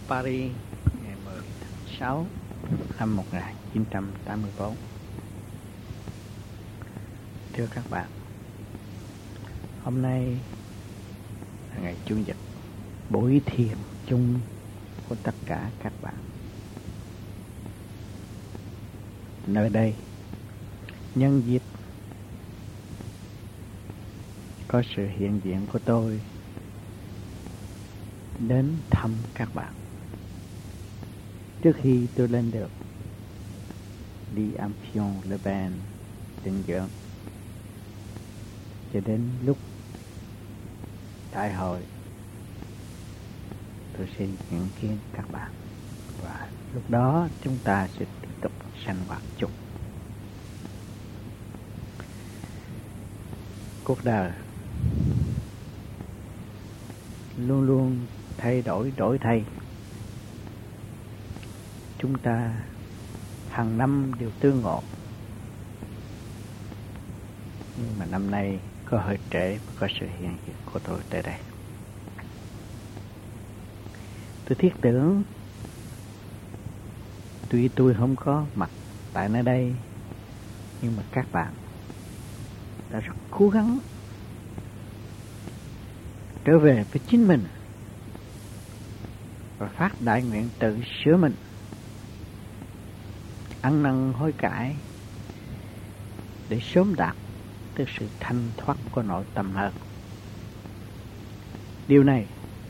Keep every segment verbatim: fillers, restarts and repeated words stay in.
Paris ngày mười tháng sáu năm một nghìn chín trăm tám mươi tư. Thưa các bạn, hôm nay là ngày Chủ nhật, buổi thiền chung của tất cả các bạn. Nơi đây, nhân dịp có sự hiện diện của tôi đến thăm các bạn. Trước khi tôi lên được đi Amphion-le-Bain định dưỡng, cho đến lúc đại hội, tôi xin nhận kiến các bạn, và lúc đó chúng ta sẽ tiếp tục sinh hoạt chung. Cuộc đời luôn luôn thay đổi đổi thay. Chúng ta hàng năm đều tương ngộ, nhưng mà năm nay có hơi trễ và có sự hiện diện của tôi tới đây. Tôi thiết tưởng tuy tôi không có mặt tại nơi đây, nhưng mà các bạn đã rất cố gắng trở về với chính mình và phát đại nguyện tự sửa mình, ăn năn hối cải để sớm đạt tới sự thanh thoát của nội tâm hơn. Điều này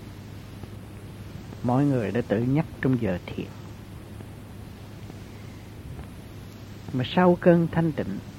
mọi người đã tự nhắc trong giờ thiền. Mà sau cơn thanh tịnh